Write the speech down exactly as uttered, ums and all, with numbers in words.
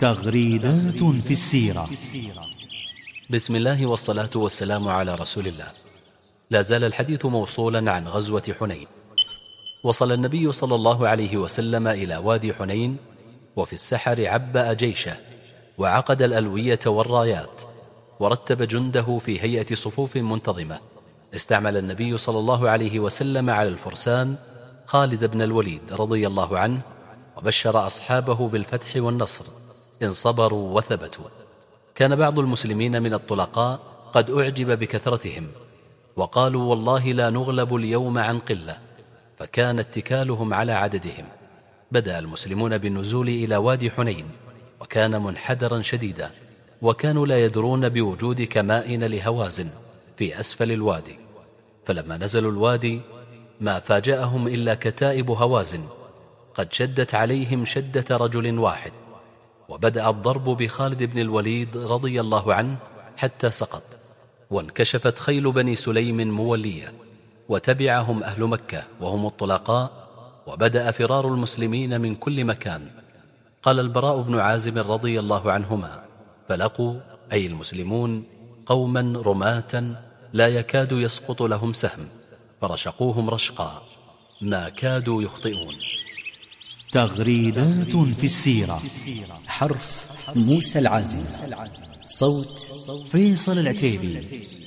تغريدات في السيرة. بسم الله والصلاة والسلام على رسول الله. لا زال الحديث موصولا عن غزوة حنين. وصل النبي صلى الله عليه وسلم إلى وادي حنين، وفي السحر عبأ جيشه وعقد الألوية والرايات، ورتب جنده في هيئة صفوف منتظمة. استعمل النبي صلى الله عليه وسلم على الفرسان خالد بن الوليد رضي الله عنه، وبشر أصحابه بالفتح والنصر إن صبروا وثبتوا. كان بعض المسلمين من الطلقاء قد أعجب بكثرتهم، وقالوا والله لا نغلب اليوم عن قلة، فكان اتكالهم على عددهم. بدأ المسلمون بالنزول إلى وادي حنين، وكان منحدرا شديدا، وكانوا لا يدرون بوجود كمائن لهوازن في أسفل الوادي. فلما نزلوا الوادي ما فاجأهم إلا كتائب هوازن قد شدت عليهم شدة رجل واحد، وبدأ الضرب بخالد بن الوليد رضي الله عنه حتى سقط، وانكشفت خيل بني سليم مولية، وتبعهم أهل مكة وهم الطلقاء، وبدأ فرار المسلمين من كل مكان. قال البراء بن عازب رضي الله عنهما: فلقوا أي المسلمون قوما رماة لا يكاد يسقط لهم سهم، فرشقوهم رشقا ما كادوا يخطئون. تغريدات في السيرة. حرف موسى العازم، صوت فيصل العتيبي.